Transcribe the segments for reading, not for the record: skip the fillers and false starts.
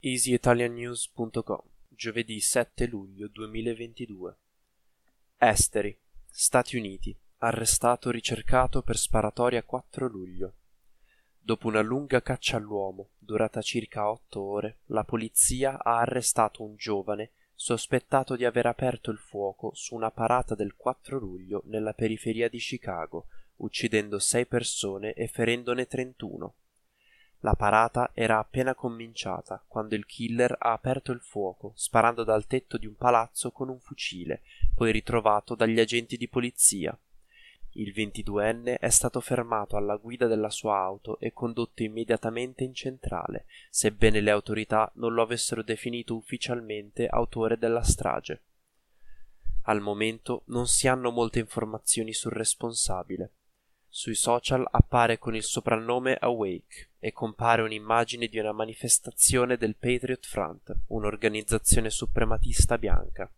easyitaliannews.com, giovedì 7 luglio 2022. Esteri, Stati Uniti, arrestato ricercato per sparatoria 4 luglio. Dopo una lunga caccia all'uomo, durata circa 8 ore, la polizia ha arrestato un giovane sospettato di aver aperto il fuoco su una parata del 4 luglio nella periferia di Chicago, uccidendo 6 persone e ferendone 31. La parata era appena cominciata quando il killer ha aperto il fuoco, sparando dal tetto di un palazzo con un fucile, poi ritrovato dagli agenti di polizia. Il 22enne è stato fermato alla guida della sua auto e condotto immediatamente in centrale, sebbene le autorità non lo avessero definito ufficialmente autore della strage. Al momento non si hanno molte informazioni sul responsabile. Sui social appare con il soprannome Awake e compare un'immagine di una manifestazione del Patriot Front, un'organizzazione suprematista bianca.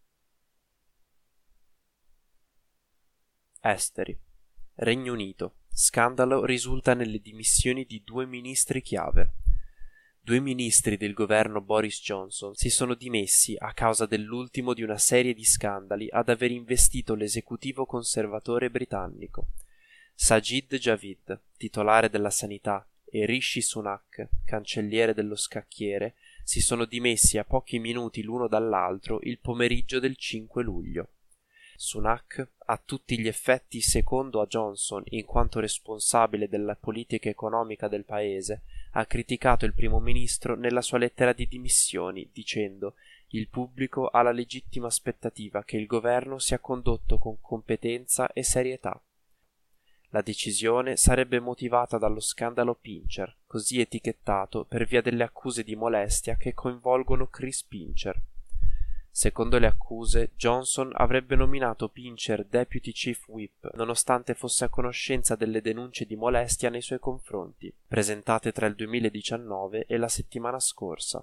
Esteri. Regno Unito. Scandalo risulta nelle dimissioni di 2 ministri chiave. 2 ministri del governo Boris Johnson si sono dimessi a causa dell'ultimo di una serie di scandali ad aver investito l'esecutivo conservatore britannico. Sajid Javid, titolare della sanità, e Rishi Sunak, cancelliere dello scacchiere, si sono dimessi a pochi minuti l'uno dall'altro il pomeriggio del 5 luglio. Sunak, a tutti gli effetti secondo a Johnson in quanto responsabile della politica economica del paese, ha criticato il primo ministro nella sua lettera di dimissioni, dicendo: «Il pubblico ha la legittima aspettativa che il governo sia condotto con competenza e serietà». La decisione sarebbe motivata dallo scandalo Pincher, così etichettato per via delle accuse di molestia che coinvolgono Chris Pincher. Secondo le accuse, Johnson avrebbe nominato Pincher Deputy Chief Whip, nonostante fosse a conoscenza delle denunce di molestia nei suoi confronti, presentate tra il 2019 e la settimana scorsa.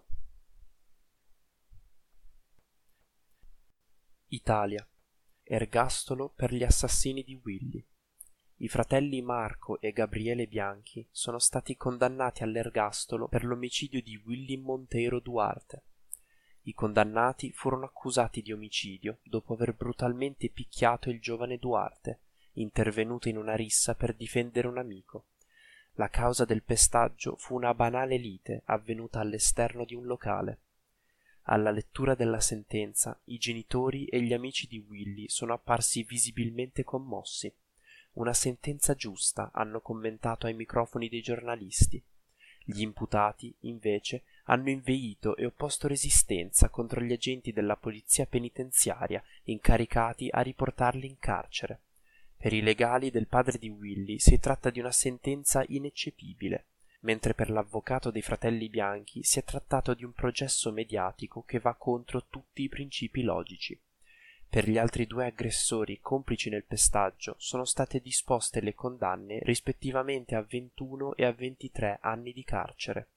Italia. Ergastolo per gli assassini di Willy. I fratelli Marco e Gabriele Bianchi sono stati condannati all'ergastolo per l'omicidio di Willy Monteiro Duarte. I condannati furono accusati di omicidio dopo aver brutalmente picchiato il giovane Duarte, intervenuto in una rissa per difendere un amico. La causa del pestaggio fu una banale lite avvenuta all'esterno di un locale. Alla lettura della sentenza, i genitori e gli amici di Willy sono apparsi visibilmente commossi. Una sentenza giusta, hanno commentato ai microfoni dei giornalisti. Gli imputati, invece, hanno inveito e opposto resistenza contro gli agenti della polizia penitenziaria incaricati a riportarli in carcere. Per i legali del padre di Willy si tratta di una sentenza ineccepibile, mentre per l'avvocato dei fratelli Bianchi si è trattato di un processo mediatico che va contro tutti i principi logici. Per gli altri 2 aggressori complici nel pestaggio sono state disposte le condanne rispettivamente a 21 e a 23 anni di carcere.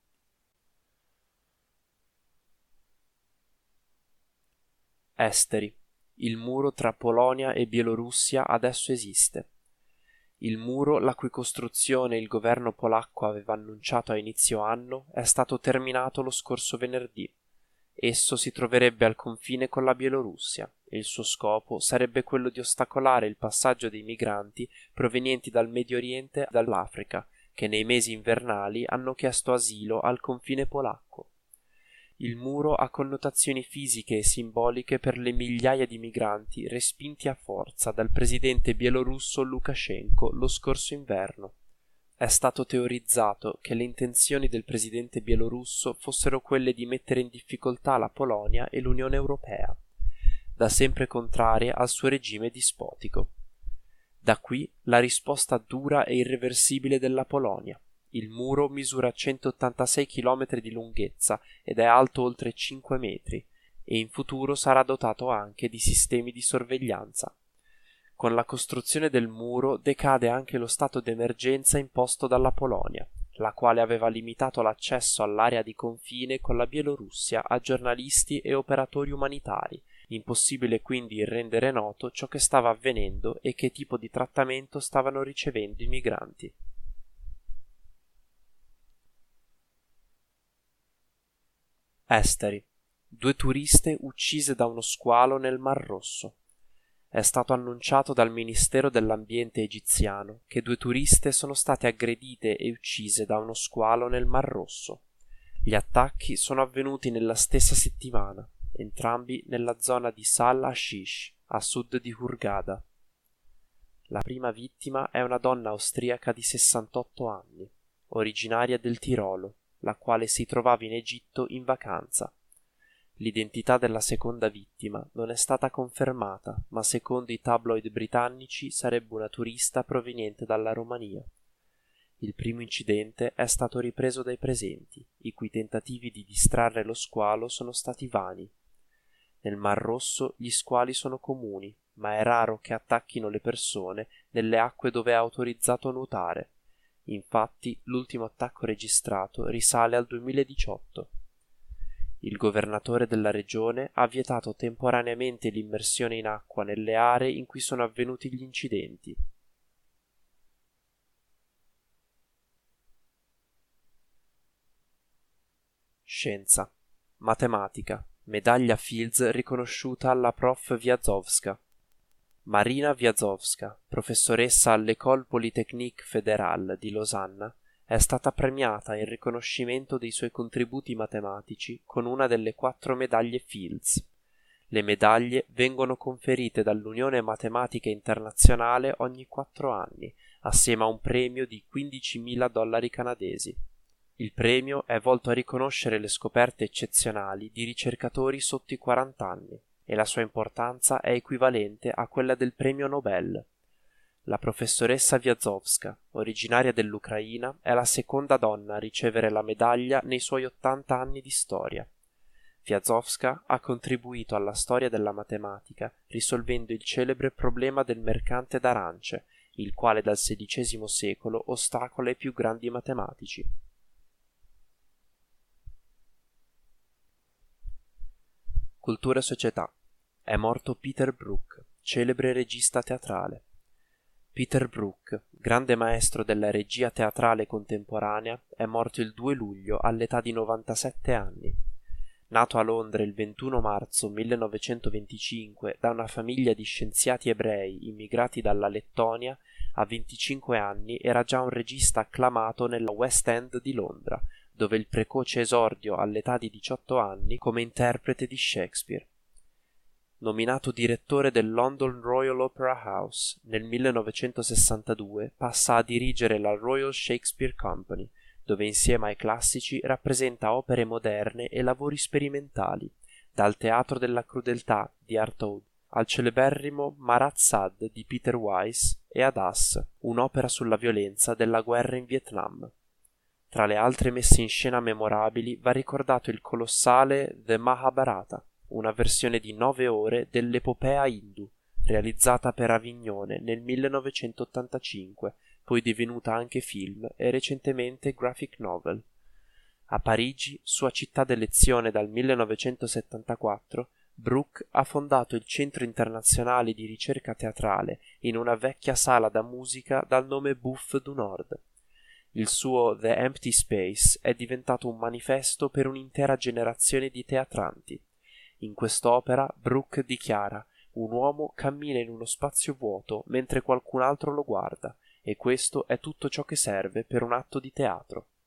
Esteri. Il muro tra Polonia e Bielorussia adesso esiste. Il muro, la cui costruzione il governo polacco aveva annunciato a inizio anno, è stato terminato lo scorso venerdì. Esso si troverebbe al confine con la Bielorussia e il suo scopo sarebbe quello di ostacolare il passaggio dei migranti provenienti dal Medio Oriente e dall'Africa, che nei mesi invernali hanno chiesto asilo al confine polacco. Il muro ha connotazioni fisiche e simboliche per le migliaia di migranti respinti a forza dal presidente bielorusso Lukashenko lo scorso inverno. È stato teorizzato che le intenzioni del presidente bielorusso fossero quelle di mettere in difficoltà la Polonia e l'Unione Europea, da sempre contrarie al suo regime dispotico. Da qui la risposta dura e irreversibile della Polonia. Il muro misura 186 km di lunghezza ed è alto oltre 5 metri e in futuro sarà dotato anche di sistemi di sorveglianza. Con la costruzione del muro decade anche lo stato d'emergenza imposto dalla Polonia, la quale aveva limitato l'accesso all'area di confine con la Bielorussia a giornalisti e operatori umanitari, impossibile quindi rendere noto ciò che stava avvenendo e che tipo di trattamento stavano ricevendo i migranti. Esteri. 2 turiste uccise da uno squalo nel Mar Rosso. È stato annunciato dal Ministero dell'Ambiente egiziano che 2 turiste sono state aggredite e uccise da uno squalo nel Mar Rosso. Gli attacchi sono avvenuti nella stessa settimana, entrambi nella zona di Sal Hashish, a sud di Hurghada. La prima vittima è una donna austriaca di 68 anni, originaria del Tirolo, la quale si trovava in Egitto in vacanza. L'identità della seconda vittima non è stata confermata, ma secondo i tabloid britannici sarebbe una turista proveniente dalla Romania. Il primo incidente è stato ripreso dai presenti, i cui tentativi di distrarre lo squalo sono stati vani. Nel Mar Rosso gli squali sono comuni, ma è raro che attacchino le persone nelle acque dove è autorizzato nuotare. Infatti, l'ultimo attacco registrato risale al 2018. Il governatore della regione ha vietato temporaneamente l'immersione in acqua nelle aree in cui sono avvenuti gli incidenti. Scienza. Matematica. Medaglia Fields riconosciuta alla prof. Wiazowska. Marina Wiazowska, professoressa all'École Polytechnique Fédérale di Losanna, è stata premiata in riconoscimento dei suoi contributi matematici con una delle 4 medaglie Fields. Le medaglie vengono conferite dall'Unione Matematica Internazionale ogni 4 anni, assieme a un premio di $15.000 canadesi. Il premio è volto a riconoscere le scoperte eccezionali di ricercatori sotto i 40 anni e la sua importanza è equivalente a quella del premio Nobel. La professoressa Wiazowska, originaria dell'Ucraina, è la seconda donna a ricevere la medaglia nei suoi 80 anni di storia. Wiazowska ha contribuito alla storia della matematica risolvendo il celebre problema del mercante d'arance, il quale dal XVI secolo ostacola i più grandi matematici. Cultura e società. È morto Peter Brook, celebre regista teatrale. Peter Brook, grande maestro della regia teatrale contemporanea, è morto il 2 luglio all'età di 97 anni. Nato a Londra il 21 marzo 1925 da una famiglia di scienziati ebrei immigrati dalla Lettonia, a 25 anni era già un regista acclamato nella West End di Londra, dove il precoce esordio all'età di 18 anni come interprete di Shakespeare. Nominato direttore del London Royal Opera House, nel 1962 passa a dirigere la Royal Shakespeare Company, dove insieme ai classici rappresenta opere moderne e lavori sperimentali, dal Teatro della crudeltà di Artaud al celeberrimo Marat Sade di Peter Weiss e ad As, un'opera sulla violenza della guerra in Vietnam. Tra le altre messe in scena memorabili va ricordato il colossale The Mahabharata, una versione di 9 ore dell'epopea indù, realizzata per Avignone nel 1985, poi divenuta anche film e recentemente graphic novel. A Parigi, sua città d'elezione dal 1974, Brook ha fondato il Centro Internazionale di Ricerca Teatrale in una vecchia sala da musica dal nome Bouffe du Nord. Il suo The Empty Space è diventato un manifesto per un'intera generazione di teatranti. In quest'opera Brook dichiara: un uomo cammina in uno spazio vuoto mentre qualcun altro lo guarda, e questo è tutto ciò che serve per un atto di teatro.